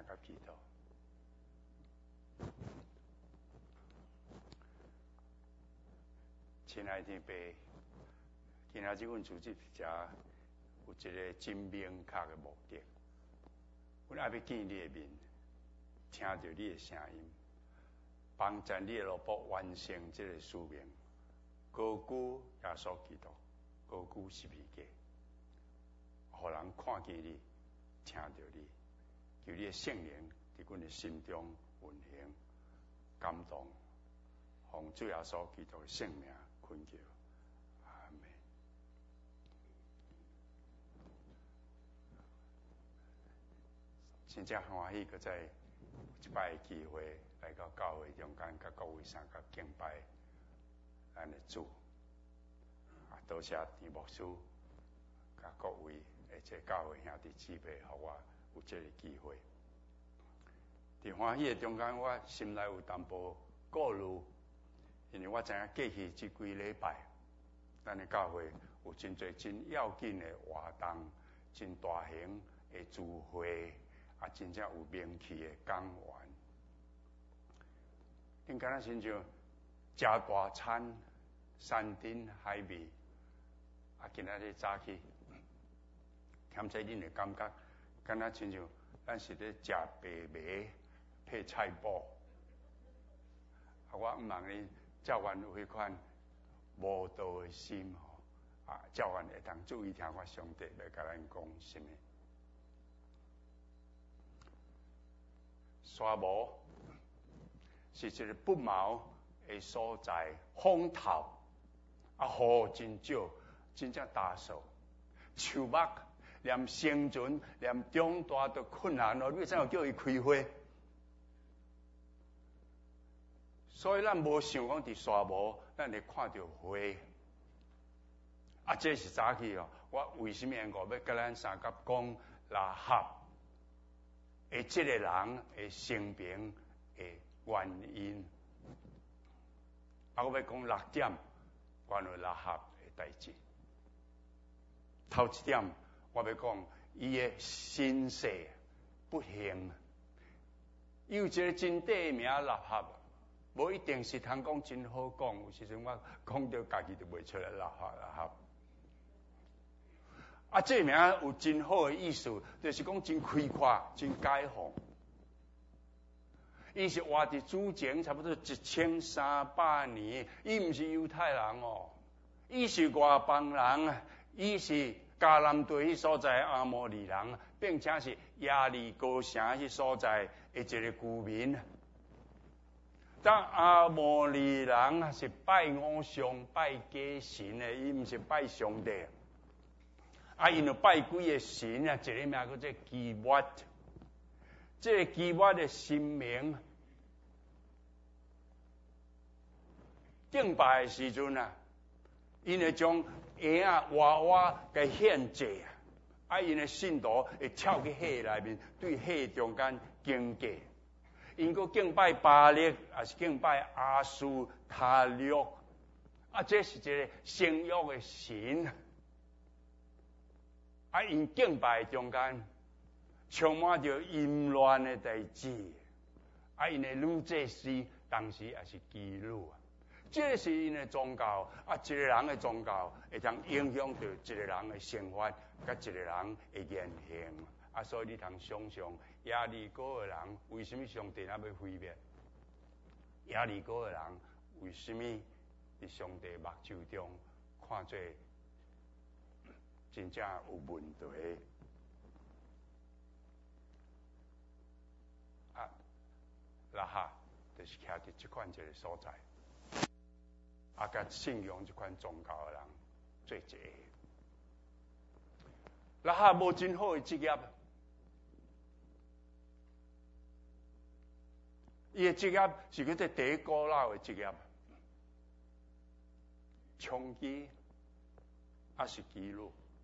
甲祈祷。亲爱的天父，今仔日阮组织遮有一个真明确的目的，阮爱要见你的面，听到你的声音，帮助你的萝卜完成这个使命。高举耶稣基督，高举十字架，互人看见你，听到你，求你的圣灵伫阮的心中运行、感动，奉主耶稣基督的圣名恳求，阿门。真正欢喜，搁在一摆的机会来到教会中间，甲各位三甲敬拜咱的主。多谢田牧师，甲各位而且教会兄弟姊妹，互我有这个机会。伫欢喜的中间，我心内有淡薄顾虑，因为我知影过去这几礼拜，咱的教会有真侪真要紧的活动，真大型的聚会，真正有名气的讲员。恁敢若亲像食大餐，山珍海味。今仔日早起，兼且恁会感觉，敢若亲像咱是咧食白糜配菜脯。我毋茫恁教员有迄款无道的心吼，教员会当注意听我上帝要甲咱讲什么。沙漠是一个不毛的所在，风头雨真少。真正打手，树木连生存、连长大都困难咯。你怎样叫伊开花？所以咱无想讲伫沙漠，咱会看到花。这是早起哦。我为什么我要甲咱三甲讲拉合？这个人的生平的原因。我要讲6点关于拉合的代志。头一点，我要讲伊的身世不幸，有一个真地名拉合，无一定是通讲真好讲，有时阵我讲到家己就袂出来拉合。这名有真好的意思，就是讲真开阔、真解放。伊是活伫主前差不多1300年，伊毋是犹太人哦，伊是外邦人。伊是迦南地迄所在阿摩利人，并且是亚利哥城迄所在的一个居民。但阿摩利人是拜偶像、拜假神的，伊毋是拜上帝。因就拜几个神啊，一个名叫做基抹。这个基抹的神明，敬拜的时阵啊，因会将婴仔娃娃给献祭因的信徒会跳去火内面，对火中间敬祭。因个敬拜巴力，也是敬拜阿苏塔略。这是一个生育的神。因敬拜中间充满着淫乱的代志。因的女祭司当时也是妓女。这是因的宗教一个人的宗教会当影响到一个人的生活，甲一个人的言行。所以你通想象亚利哥的人为什么上帝要毁灭？亚利哥的人为什么伫上帝目睭中看做真正有问题？拉哈就是徛伫这款一个所在。甲信仰这款宗教的人做一个，拉哈无真好的职业，伊的职业是叫做第一古老的职业，娼妓，是妓女。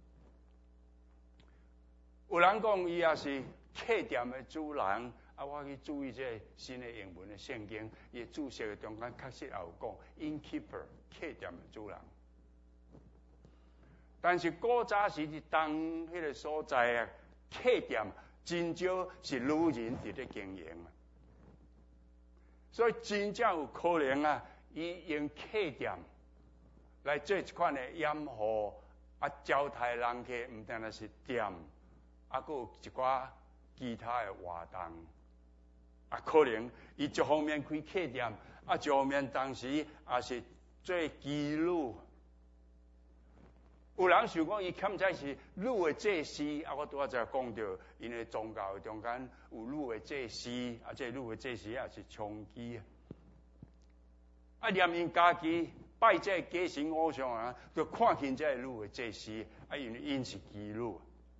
有人讲伊也是客店的主人。我去注意这新的英文的圣经，伊的注释的中间确实也有讲 innkeeper 客店的主人。但是古早时伫当迄个所在客店真少是女人伫咧经营啊。所以真正有可能啊，伊用客店来做一款的掩护啊，招待人客，毋单单是店，啊，佫有一寡其他的活动啊，可能伊一方面开客店，啊，一方面当时也是做妓女。有人想讲伊欠债是女的祭司，啊，我拄仔才讲到，因为宗教中间有女的祭司，啊，这女的祭司也是娼妓啊。啊，连因家己拜这假神偶像啊，就看见这女的祭司，啊，因为因是妓女，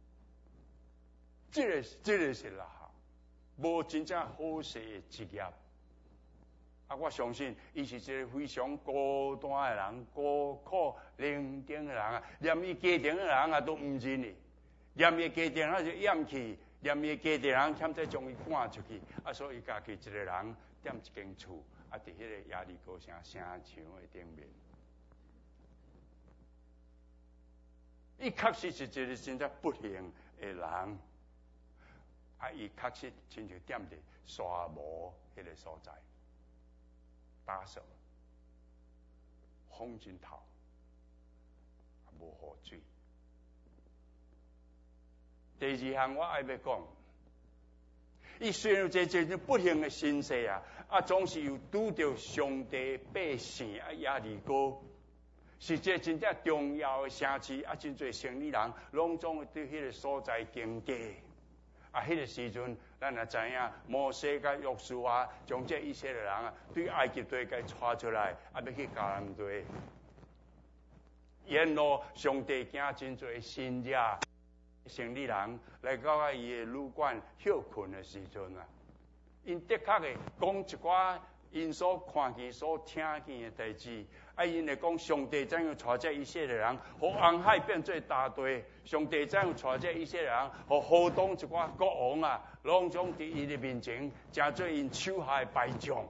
这个是啦，无真正好势的职业。啊，我相信伊是一个非常孤单的人，孤苦伶仃的人啊，连伊家庭的人啊都唔认伊，连伊家庭啊就厌弃，连伊家庭人欠再将伊赶出去，啊，所以家己一个人踮一间厝，啊，伫迄个亚利哥城城墙的顶面，伊确实是一个真正不幸的人，啊，伊确实亲像踮伫沙漠迄个所在。打扫，风真透，无雨水。第二项我爱要讲，伊虽然有这种不幸的身世啊，啊，总是有拄着上帝百姓啊亚利哥，是这真正重要的城市啊，真侪城里人拢总会对迄个所在经过。啊，迄个时阵，咱也知影，摩西甲约书亚将这以色列人啊，对埃及地给带出来，啊，要去迦南地。沿路上帝惊真侪新者、城里人来到伊的旅馆休困的时阵啊，因的确会讲一寡因所看见、所听见的代志。啊，因会讲上帝怎样带这以色列人，互红海变做大地；上帝怎样带这以色列人，互河东一寡国王啊，拢总伫伊的面前，成做因手下的败将。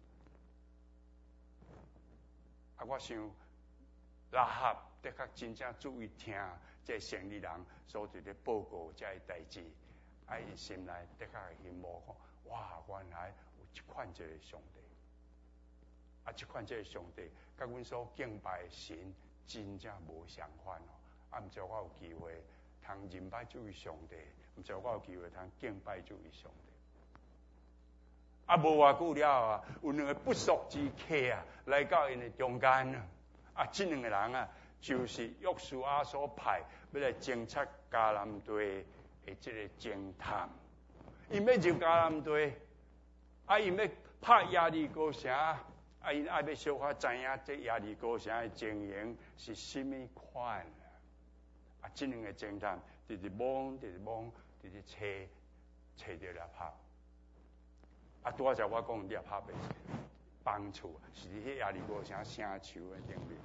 啊，我想拉合的确真正注意听这城里人所伫咧报告这些代志，啊，伊心内的确会羡慕讲，哇，原来有一款这个上帝。啊，即款这个上帝，甲阮所敬拜的神，真正无相反哦。啊，毋知我有机会通认拜这位上帝，毋知我有机会通敬拜这位上帝。啊，无偌久了啊，有两个不速之客啊，来到因的中间啊。啊，这两个人啊，就是约书亚所派要来侦察迦南地的这个侦探。因要入迦南地，啊，因要拍亚利哥城。啊，因爱要小可知影这亚利哥城的经营是甚物款啊？这两个侦探直摸，直找到猎豹。啊，拄仔才我讲猎豹的房厝是伫亚利哥城城墙的顶面。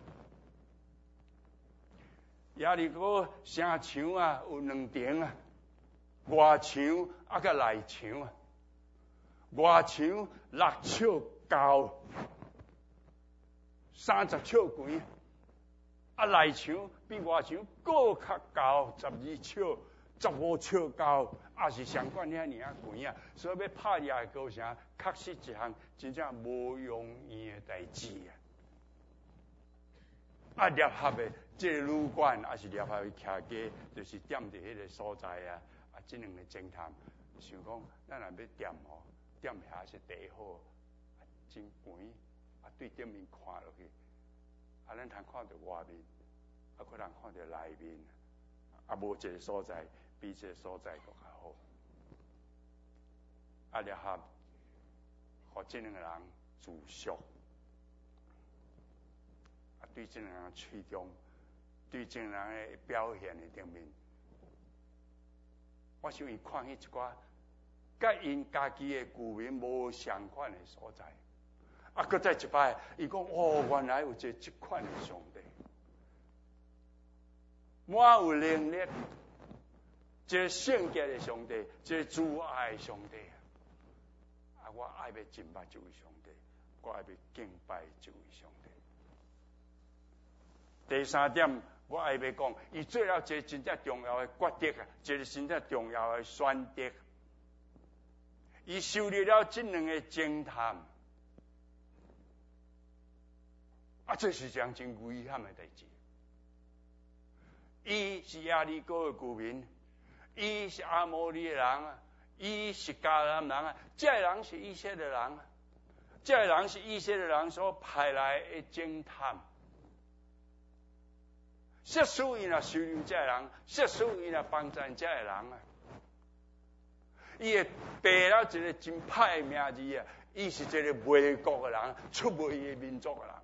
亚利哥城墙啊有两层啊，外墙啊甲内墙啊，外墙6尺高。30尺宽，啊内墙比外墙搁较高，12尺、15尺高，也是相关遐尔啊宽啊。所以要拍亚利哥城，确实一项真正无容易的代志啊。啊，联合的这个旅馆，也是联合的徛家，就是踮伫迄个所在啊。啊，这两个侦探想讲，咱若要踮吼，踮遐是第好，真悬。啊，对顶面看落去，啊，咱通看到外面，啊，可能看到内面，啊，无一个所在比这个所在更较好。啊，联合，互这两个人自述，啊，对这两个人吹中，对这两个人的表现的顶面，我想伊看迄一寡，甲因家己的居民无相款的所在。啊，搁再一摆，伊讲哦，原来有这款的上帝，满有能力，这圣洁的上帝，这慈爱的上帝啊！我爱要敬拜这位上帝，我爱要敬拜这位上帝。第三点， 我还要讲，伊做了一个真正重要的决定啊，一个真正重要的选择。伊受理了这两个侦探，这是一件真危险的代志。伊是亚利哥的居民，伊是阿摩利的人，伊是迦南人啊，这个人是以色列人，这个人是以色列人所派来的侦探。约书伊若收留这个人，约书伊若帮助这个人啊，伊会背了一个真歹的名字啊！伊是一个卖国的人，出卖伊的民族的人。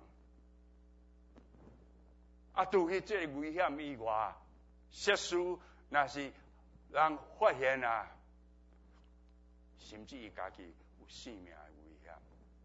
除去这个危险以外，约书若是人发现啊，甚至伊家己有性命的危险。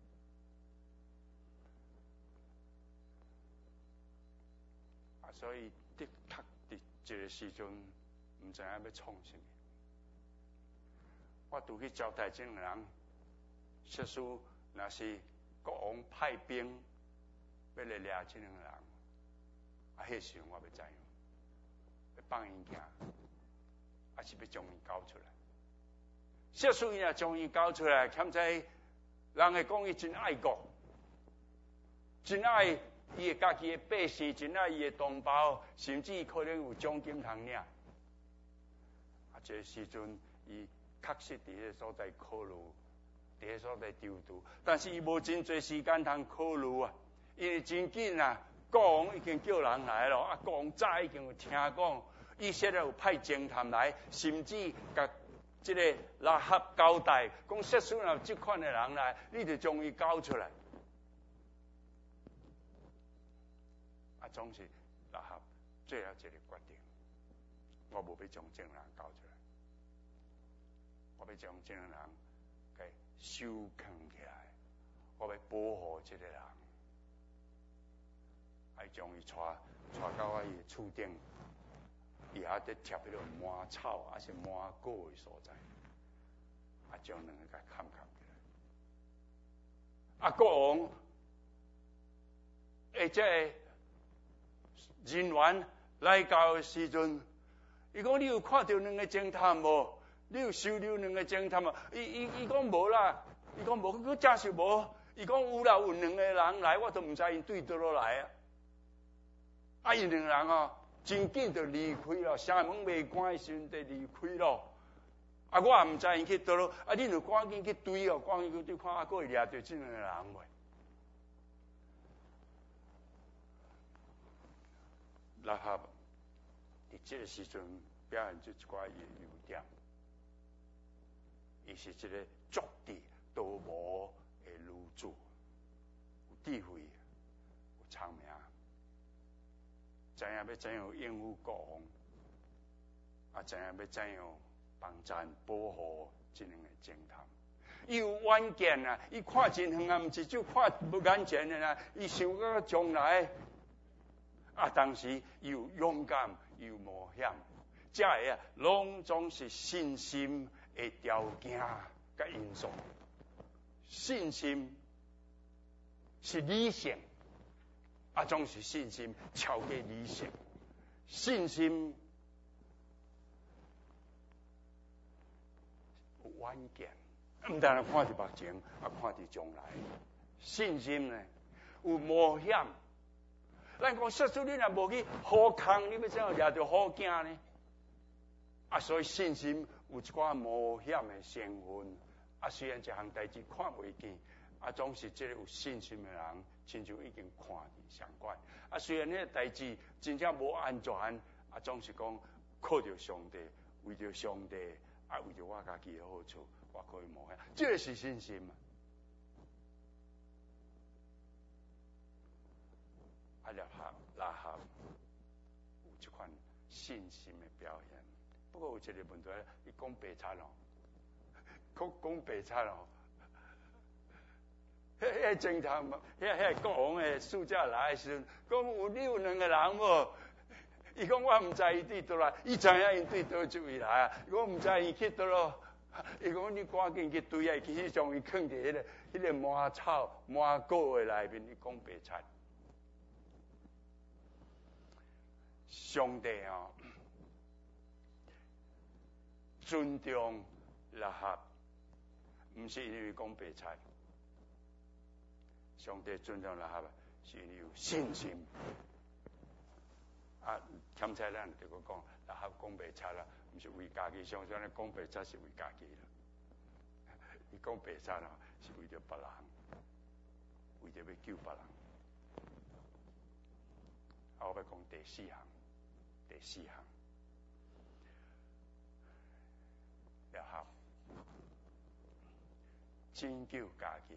所以的确伫这个时阵，唔知影要创什么。我拄去交代这个人，约书若是国王派兵要来掠这两个人，迄时阵我要知影，要放因行，还是要将伊交出来。约书伊若将伊交出来，欠在人会讲伊真爱国，真爱伊的家己的百姓，真爱伊的同胞，甚至可能有奖金通领。这个时阵，伊确实伫迄个所在考虑，伫迄个所在丢度，但是伊无真侪时间通考虑啊，因为真紧啊，国王已经叫人来了，国王早已经有听讲，以色列有派侦探来，甚至甲这个拉合交代，讲约书若这款的人来，你就将伊交出来。总是拉合做了一个决定，我无要将这个人交出来，我要将这个人给收藏起来，我要保护这个人，还将伊带到我伊厝顶，伊还得贴迄个满草还是满果的所在，将两个给砍起来。国王这人员来到的时阵，伊讲你有看到两个侦探无？你有收留两个侦探无？伊讲无啦，伊讲无，佢真是无。伊讲有啦，有两个人来，我都唔知因对倒落来啊。因两个人哦，真紧就离开了，城门未关的时阵就离开了。我也唔知因去倒落，你就赶紧去追哦，赶紧去追看，会掠到这两个人未？拉合伫这个时阵表现出一寡伊的优点，伊是一个足智多谋的女子，有智慧，有聪明，知影要怎样应付国王，知影要怎样帮咱保护这两个侦探。伊有远见啊，伊看真远啊，毋是就看不眼前的啦，伊想到将来。当时又勇敢又冒险，这个拢总是信心的条件甲因素。信心是理性，总是信心超过理性。信心有远见，唔单是看伫目前，看伫将来。信心呢有冒险。咱讲约书你若无去好康，你要怎样掠到好囝呢？所以信心有一寡冒险的成分。虽然这项代志看袂见，总是这个有信心的人，亲像已经看见上关。虽然迄个代志真正无安全，总是讲靠着上帝，为着上帝，为着我家己的好处，我可以冒险。这是信心。拉合有这款信心的表现，不过有一个问题，伊讲白贼咯，讲白贼咯。迄侦探，迄国王的使者来的时阵，讲你有两个人无？伊讲我唔知伊对倒来，伊知影因对倒就位来啊。我唔知伊去倒咯。伊讲你赶紧去追啊，其实将伊藏伫迄个满草满果的内面，你讲白贼。 上帝尊重拉合，唔是因为讲白菜。上帝尊重拉合，是因为有信心。欠菜咱就讲拉合讲白菜啦，唔是为家己，相反咧讲白菜是为家己啦。伊讲白菜啦，是为着别人，为着要救别人。我要讲第四项，拉合拯救家己。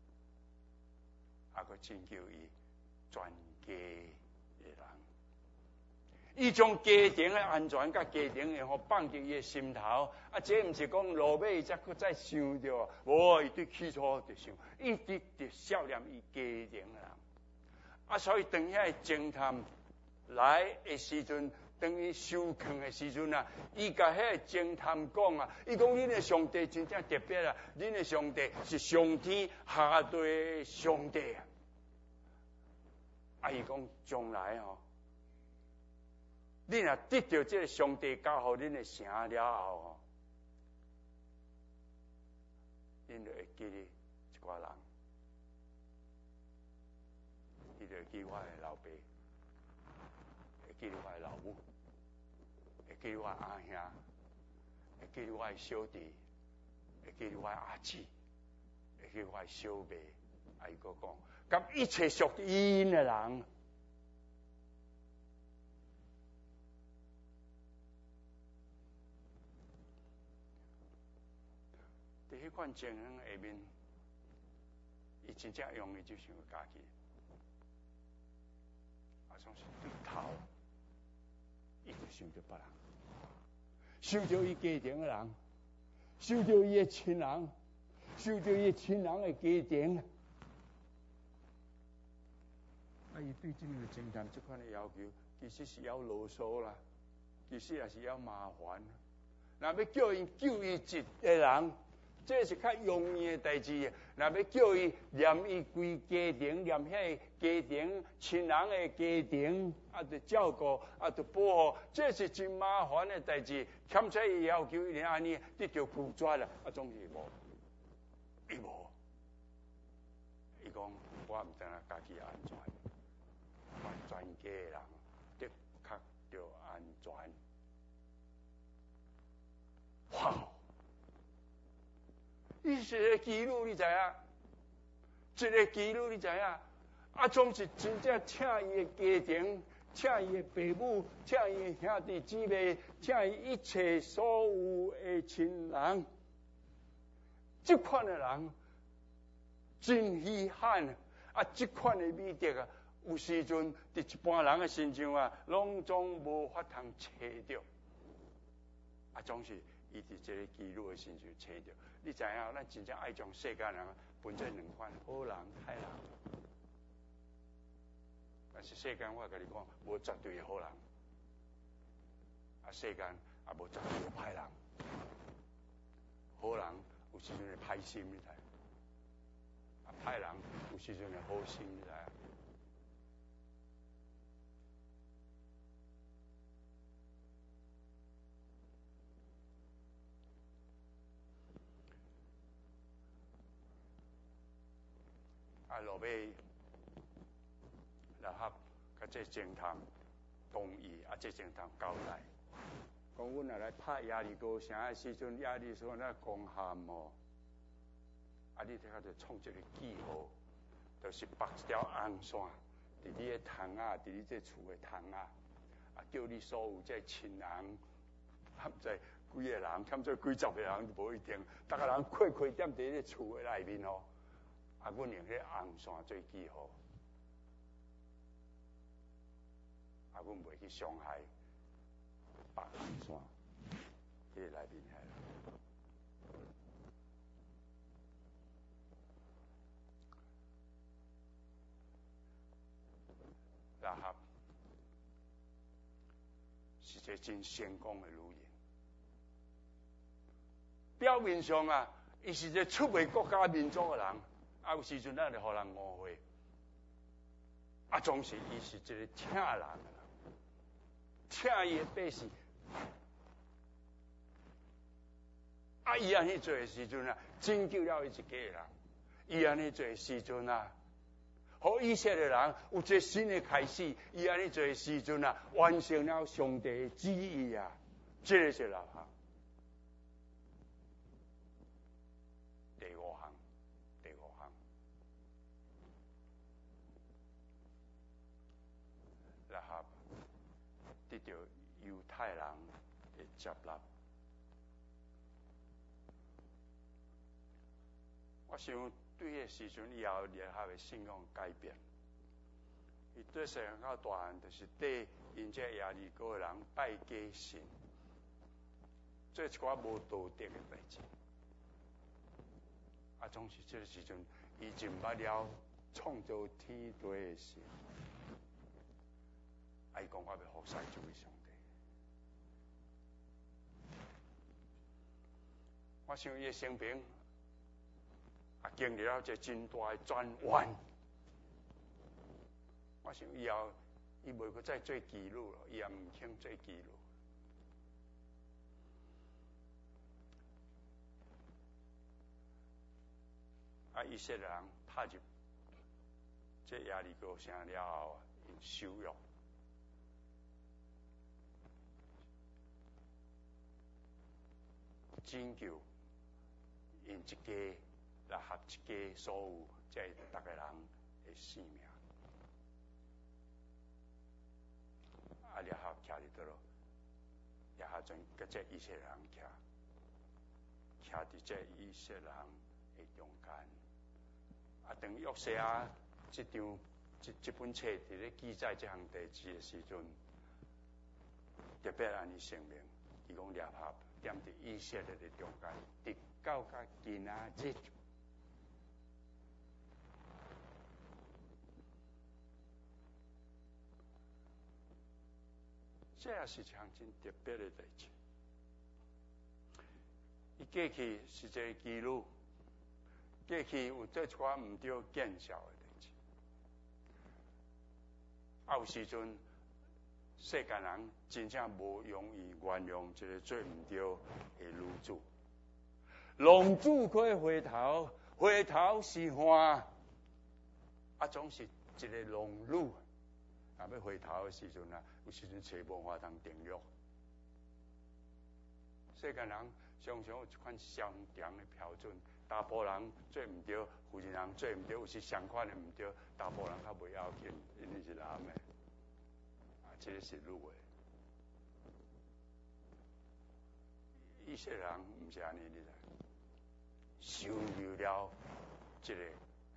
还佫拯救伊全家的人，伊将家庭的安全甲家庭的放进伊的心头。这毋是讲落尾才佫再想着，无伊对起初就想，一直就想念伊家庭的人。所以当遐侦探来的时阵，当伊受困的时阵伊甲遐侦探讲伊讲恁的上帝真正特别恁的上帝是上天下地的上帝伊讲将来恁若得到这个上帝交予恁的城了后恁就会记得一寡人，伊就会记我的老爸，会记得我的老母，会记得我的阿兄，会记得我的小弟，会记得我的阿姊，会记得我的小妹。伊佫讲，甲一切属因的人，伫迄款情形下面，伊真正容易就想家己，总是对头，伊就想着别人，想着伊家庭的人，想着伊的亲人，想着伊亲人的家庭。伊对这个侦探这款的要求，其实是要啰嗦啦，其实也是要麻烦。若要叫伊救伊一个人，这是较容易的代志。若要叫伊念伊规家庭，念遐家庭亲人的家庭，就照顾，就保护，这是真麻烦的代志。欠债伊要求伊安尼得到拒绝啦，总是无，伊无。伊讲我毋知影家己安全。全家的人的确着安全。哇！伊是个记录，你知影？一个记录，你知影？总是真正请伊的家庭，请伊的父母，请伊的兄弟姊妹，请伊一切所有的亲人。这款的人真稀罕这款的美德有时阵，伫一般人的身上拢总无法通找着。总是伊伫这个记录的身上找着。你知影？咱真正爱将世间人分做两款：好人、歹人。但是世间我甲你讲，无绝对的好人，世间也无绝对的歹人。好人有时阵会歹心，你知？歹人有时阵会好心，你知？落尾，然后甲这侦探同意，这侦探交代，讲阮若来拍亚利高城的时阵，亚利说那公函你睇下就创一个记号，就是绑一条红线，伫你的窗仔，伫你这厝的窗仔，叫你所有这亲人，毋知几个人，欠做几十个人都无一定，逐个人快点伫你厝的内面阮用迄红线做记号，阮袂去伤害白红线，迄个内面拉合是一个真成功的女人，表面上伊是一个出卖国家民族的人。有时阵咱就互人误会，总是伊是一个请人的人。 请伊的百姓。啊，伊安尼做的时阵啊，拯救了伊一家人。伊安尼做的时阵啊，互以色列人有一个新的开始。伊安尼做的时阵啊，完成了上帝的旨意啊，这个是老行。第五项，拉合得到犹太人的接纳。我想对迄时阵以后，拉合的信仰改变。伊对世人较大汉，就是对因这亚利哥人拜假神，做一寡无道德的代志。啊，总是这个时阵，伊认捌了创造天地的神。伊讲我要服侍这位上帝。我想伊的生平。经历了这真大的转弯，我想以后伊袂阁再做记录了，伊也唔肯做记录。啊，以色列人踏入这亚利哥城了后，因羞辱，拯救因一家。来合一家所有，即逐个人的性命。啊，然后徛伫倒咯，然后从甲这以色列人徛伫这以色列人的中间。啊，当约瑟啊，这本册伫咧记载这项代志的时阵，特别安尼声明，伊讲联合踮伫以色列的中间，直到甲今仔日。这也是一项真特别的代志。伊过去是一个记录，过去有做一寡唔对见效的代志。啊，有时阵世间人真正无容易原谅一个做唔对的女子。浪子可以回头，回头是岸。啊，总是一个浪女。啊，要回头的时阵啊，有时阵找无法通定约。世间人常常有一款相同的标准，大部分人做唔对，有些人做唔对，有时相反的唔对，大部分人较袂要紧，因为是男的。啊，这个是女的。以色列人唔是安尼，你知？受留了这个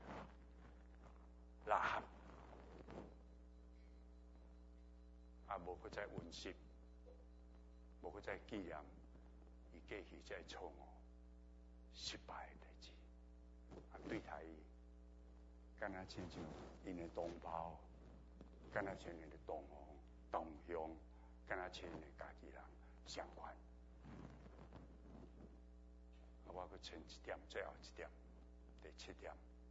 拉合。啊，无搁再温习，无搁再纪念伊过去这错误、失败的代志。啊，对待伊，敢若亲像因的同胞，敢若像因的同乡，敢若像因的家己人相款。啊，我搁剩一点，最后一点，第7点。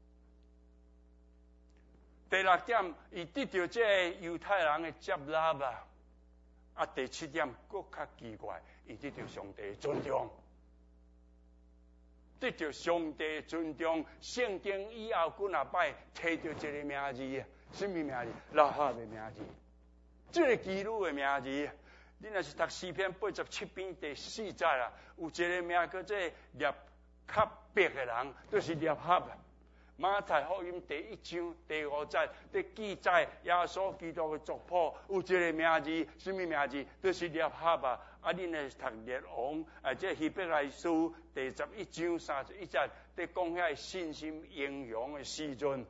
第6点，伊得到这犹太人的接纳啊！啊，第7点更较奇怪，伊得到上帝的尊重，得到上帝的尊重。圣经以后几啊摆提到这个名字啊，什么名字？拉合的名字，这个基督的名字。你若是读诗篇87篇第4节啊，有一个名叫做列克别的人，就是列合啊。马太福音第1章第5节，在记载耶稣基督的族谱，有一个名字，什么名字？就是列合啊！啊，你若是读列王，这希伯来书第11章31节，在讲遐信心英雄的时阵，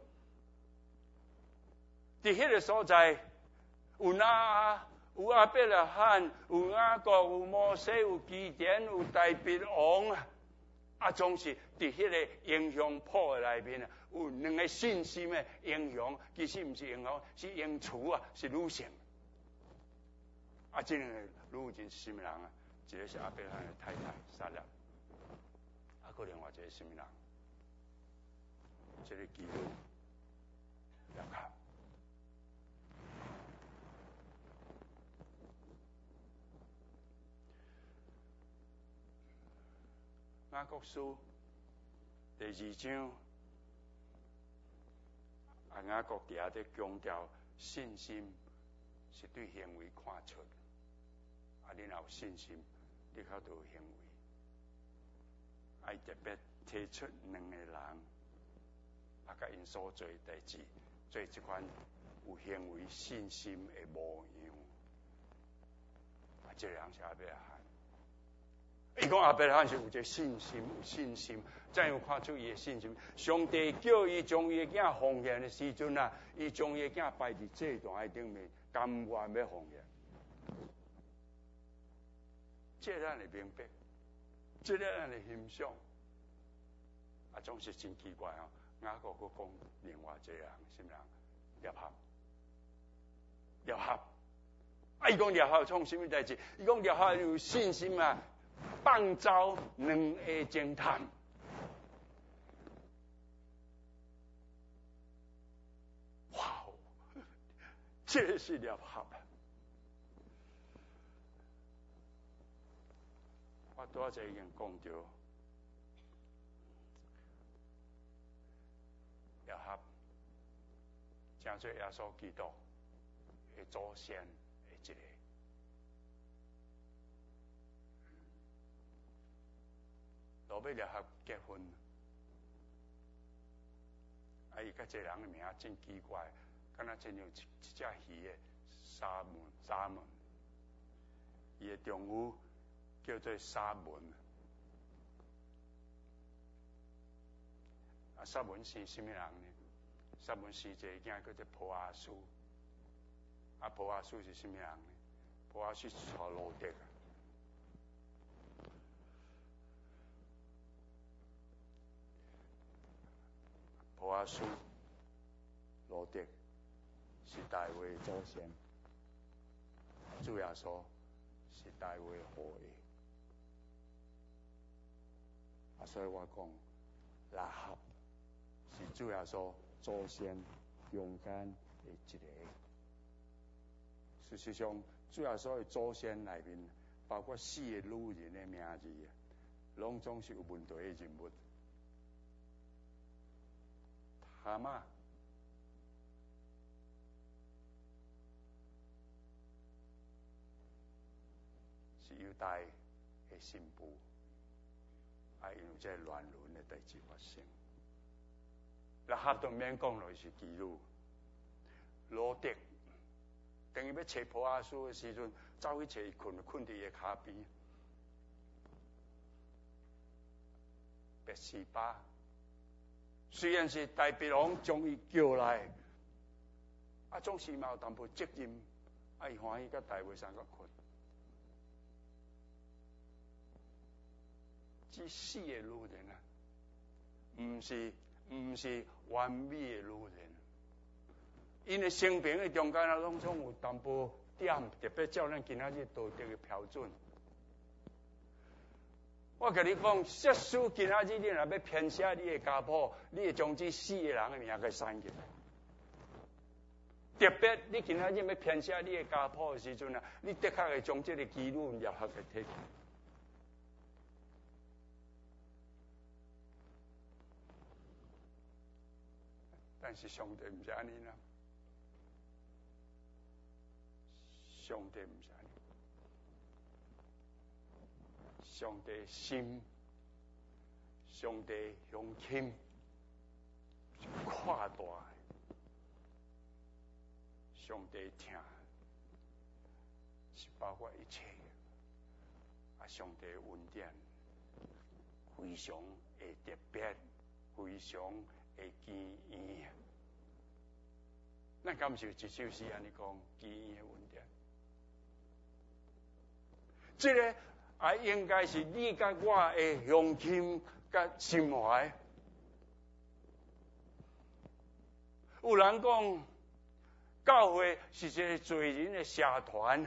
伫迄个所在有有亚伯拉罕，有雅各，有摩西，有基甸，有大卫王。啊，总是伫迄个英雄谱的内面啊，有2个信心的英雄，其实毋是英雄，是英雌啊，是女性。啊，这2个女真是什么人啊？一个是亚伯拉罕的太太撒拉，啊，搁另外一个什么人？这个基督雅各。 雅各书第2章，雅各伫遐咧强调信心是对行为看出。你若有信心，你较就有行为。爱特别提出2个人，甲因所做代志，做这款有行为信心的模样。这个人是亚伯拉罕。伊讲亚伯拉罕是有一个信心，有信心，怎样看出伊的信心？上帝叫伊将伊的囝奉献的时阵啊，伊将伊的囝摆伫祭坛顶面，甘愿要奉献。这咱会明白，这咱会欣赏。总是真奇怪哦。雅各佫讲另外一个人，什么人？约翰。约翰。伊讲约翰创什么代志？伊讲约翰有信心啊，放走2个侦探。哇！这是约翰。我拄仔已经讲到，约翰正做耶稣基督的祖先的一个。落尾约翰结婚，伊甲这人的名真奇怪，敢若真像一只鱼的沙门，伊的丈夫叫做沙门。沙门是什么人呢？沙门是一个囝叫做波阿斯。波阿斯是什么人呢？波阿斯是娶罗德。波阿斯、罗德是大卫祖先，主耶稣是大卫后裔。所以我讲，拉合是主耶稣祖先中间的一个。事实上，主耶稣的祖先内面，包括4个女人的名字，拢总是有问题的人物。蛤蟆是犹大的新妇，因为这乱伦的代志发生。拉合当面讲落是基督，罗德等于要找波阿斯的时阵，走去找伊困伫伊的骹边。别西巴虽然是大鼻王将伊叫来，总是嘛有淡薄责任，伊欢喜甲大卫相共困。这4个女人啊，毋是完美的女人，因的生平的中间啊，拢总有淡薄点，特别照咱今仔日道德的标准。我甲你讲，即使今仔日你若要编写你的家谱，你会将这4个人的名给删去。特别你今仔日要编写你的家谱的时阵啊，你的确会将这个记录约合给摕去。但是上帝毋是安尼啦，上帝毋是安尼，上帝心，上帝胸襟是跨大的，上帝听是包括一切的，上帝恩典非常的特别，非常的奇异。咱敢是一首诗安尼讲奇异的恩典？这个应该是你甲我的胸襟甲心怀。有人讲，教会是一个罪人的社团。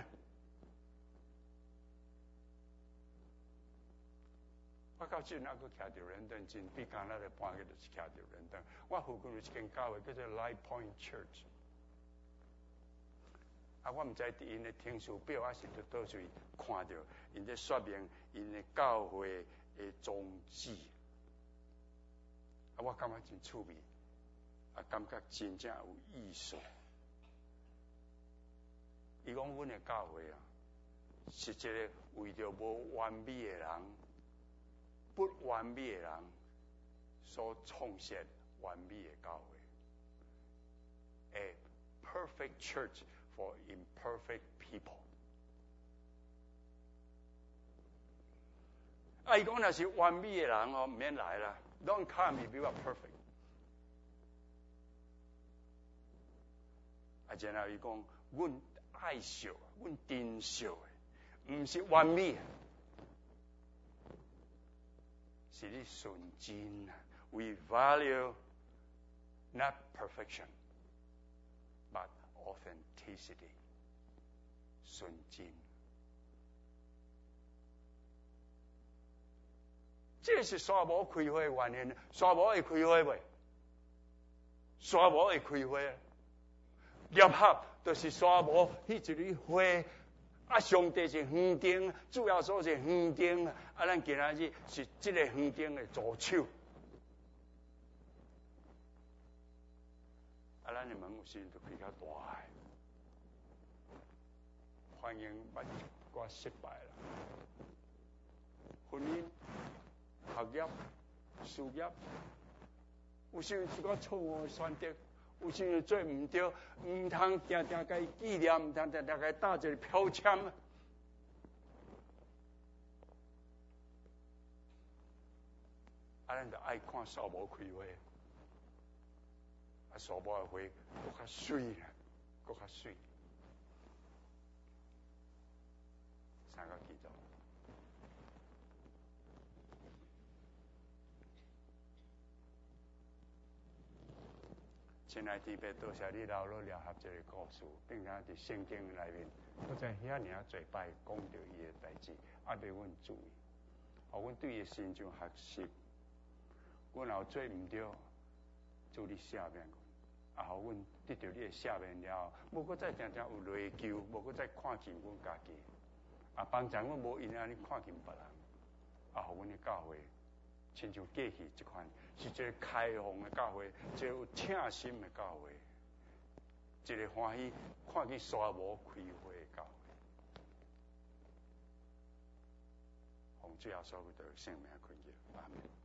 我到今仔佫徛着伦敦，真比刚才的半个就是徛着伦敦。我附近有一间教会叫做 Light Point Church。我毋知伫因的听书表是伫倒位看到，因在说明因的教会的宗旨。我感觉真趣味，感觉真正有意思。伊讲阮的教会是一个为着无完美的人、不完美的人所创设完美的教会。A perfect church for imperfect people。伊讲若是完美的人唔免来啦。Don't come if you are perfect。然后伊讲，阮爱惜，阮珍惜的，唔是完美，是你纯真。We value not perfection, but authenticity。纯真。这是沙摩开会的原因。沙摩会开会未？沙摩会开会。联合就是沙摩迄一个会。上帝是园丁，主要所是园丁。咱今仔日是这个园丁的助手。咱的门有时就开较大的，欢迎捌我失败啦。婚姻。学业、事业，有时是个错误的选择，有时做唔对，唔通定定甲伊纪念，唔通定定甲伊打一个标签。咱就爱看扫墓开会，扫墓的会搁较水啦，搁较水。三个祈祷。亲爱的弟兄，多谢你留落了合这个故事，并且伫圣经内面，我在遐尔侪摆讲到伊的代志，要阮注意，互阮对伊心上学习。阮若做唔对，就你赦免阮，互阮得到你的赦免了，无搁再常常有内疚，无搁再看见阮家己，帮助阮无因安尼看见别人，互阮的教会。亲像过去这款，是一个开放的教会，一个有诚心的教会，一个欢喜看见沙摩开会的教会。奉主耶稣基督的圣名恳求，阿门。